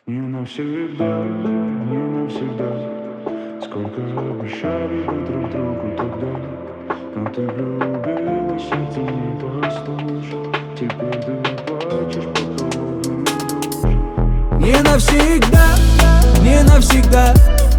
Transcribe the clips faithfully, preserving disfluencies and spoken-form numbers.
Не навсегда, не навсегда. Сколько обещали вы друг другу тогда, но ты влюбилась, и ты не послушал. Теперь ты плачешь под холодным душем. Не навсегда, не навсегда.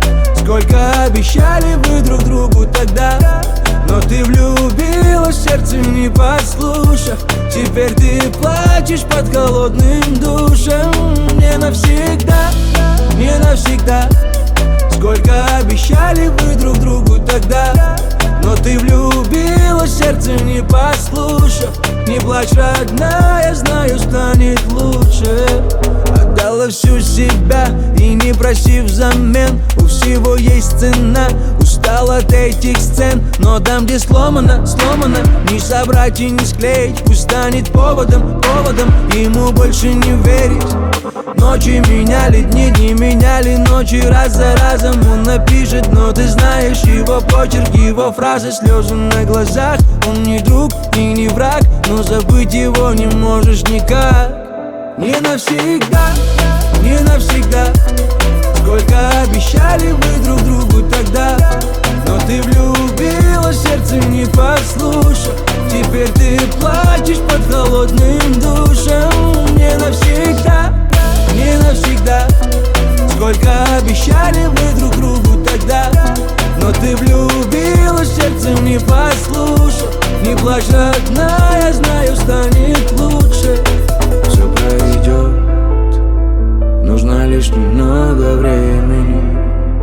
Сколько обещали вы друг другу тогда, но ты влюбилась, сердце не послушав. Теперь ты плачешь под холодным душем. Не навсегда, не навсегда. Сколько обещали вы друг другу тогда, но ты влюбилась, сердце не послушав. Не плачь, родная, знаю, станет лучше. Отдала всю себя и не проси взамен. У всего есть цена, устал от этих сцен. Но там, где сломано, сломано, не собрать и не склеить. Пусть станет поводом, поводом ему больше не верить. Ночи меняли дни, дни меняли ночи. Раз за разом он напишет, но ты знаешь его почерк, его фразы, слезы на глазах. Он не друг и не враг, но забыть его не можешь никак. Не навсегда, не навсегда. Сколько обещали вы друг другу тогда, но ты влюбилась, сердце не послушав. Теперь ты плачешь под холодным душем. Не навсегда, не навсегда. Сколько обещали вы друг другу тогда, но ты влюбилась, сердце не послушав. Не плачь, родная, знаю, станет лучше. Все пройдет, нужно лишь немного времени.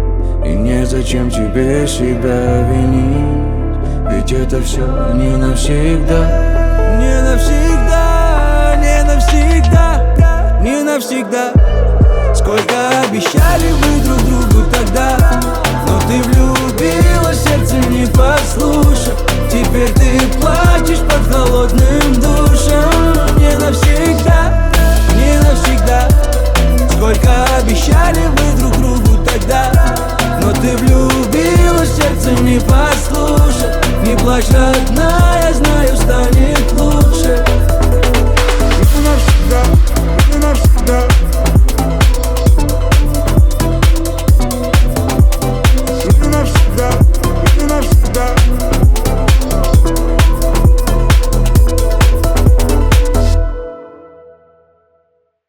И незачем тебе себя винить, ведь это все не навсегда. Не навсегда, не навсегда, не навсегда. Сколько обещали вы друг другу тогда, но ты влюбилась, сердце не послушав. Теперь ты плачешь под холодным душем. Не навсегда, не навсегда. Сколько обещали вы друг другу тогда, но ты влюбилась, сердце не послушав. Не плачь, родная, знаю, станет